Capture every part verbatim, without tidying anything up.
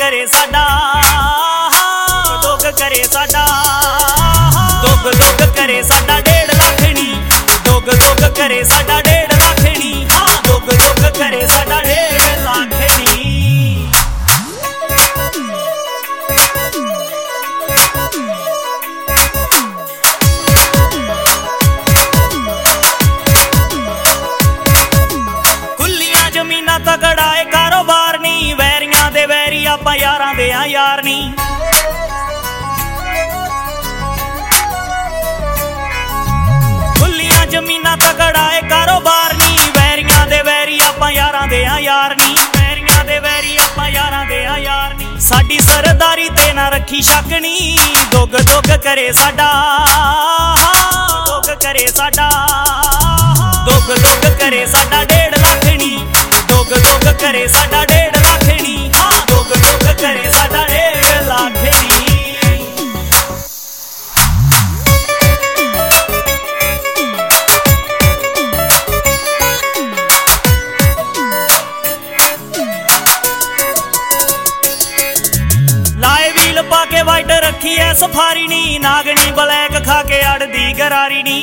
करे साडा, दुग करे साडा, दुग दुग करे साडा डेढ़ लाखनी, दुग दुग करे साडा डेढ़ लाखनी, हाँ दुग दुग करे साडा डेढ़ लाखनी। खुलियां जमीनां तगड़ा है कारोबार नी, वैरियां दे वैरी आपां यारां दे आ यार नी। खुलियां जमीनां तगड़ा है कारोबार नी, वैरियां दे वैरी आपां यारां दे आ यार नी, वैरियां दे वैरी आपां यारां दे आ यार नी। साडी सरदारी ते ना रखी शकनी, दुग दुग करे साडा, दुग करे साडा, दुग दुग करे साडा डेढ़ लाखनी, दुग दुग करे साडा डेढ़ लाखनी, हाँ दुग दुग करे साडा डेढ़ लाखनी। लाए व्हील पाके वाइट रखी है सफारी नी, नागनी ब्लैक खा के अड़दी गरारी नी।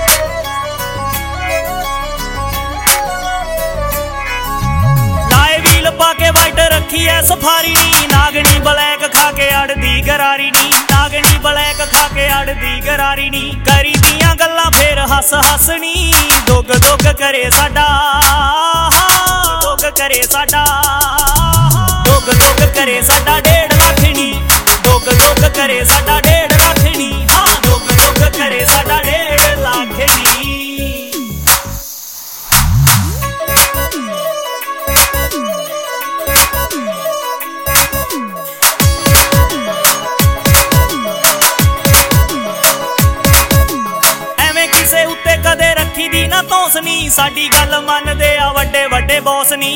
लाए व्हील पाके वाइट रखी है सफारी नी, नागनी ब्लैक खा के अड़दी गरारी नी, नागनी ब्लैक खा के अड़दी गरारी नी। करी दियां गल्लां फिर हस हसनी, दुग दुग करे साडा, दुग करे साडा, दुग दुग करे साडा डेढ़ लाखनी, दुग दुग करे साडा डेढ़ लाखनी, हाँ दुग दुग करे साडा डेढ़ लाखनी। एवें किसे उत्ते कदे रखी दी ना तौंसनी, साडी गल मनदे आ वड्डे वड्डे बॉस नी।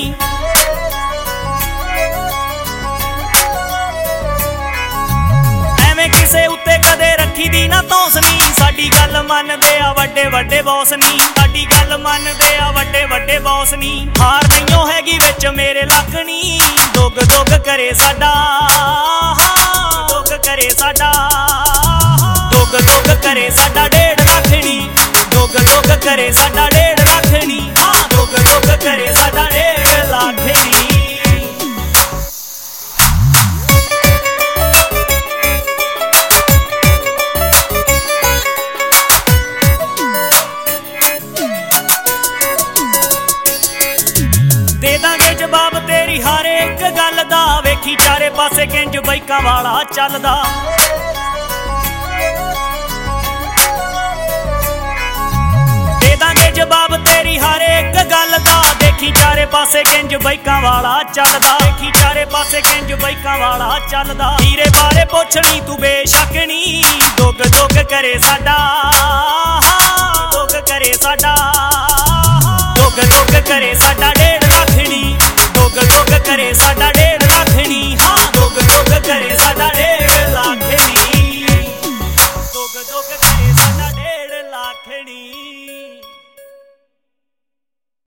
एवें किसे उत्ते कदे रखी दी ना तौंसनी, साडी गल मनदे आ वड्डे वड्डे बॉस नी, साडी गल मनदे आ वड्डे वड्डे बॉस नी। हार नहींओ हैगी विच मेरे लक्कनी, दुग दुग करे साडा, दुग करे साडा, दुग दुग करे साडा डेढ़ लाखनी, दुग दुग करे साडा डेढ़ लाखनी, हाँ दुग दुग करे साडा डेढ़ लाखनी। दे दांगे जवाब तेरी हर एक गल दा, वेखी चारे पासे किंज बाइकां वाला चलदा। दे दांगे जवाब तेरी हर एक गल दा, देखी चारे पासे किंज बाइकां वाला चलदा, देखी चारे पासे किंज बाइकां वाला चलदा। हीरे बारे पुछनी तू बेशक नी, दुग दुग करे साडा, दुग करे साडा, दुग दुग करे साडा डेढ़ लाखनी, दुग दुग करे साडा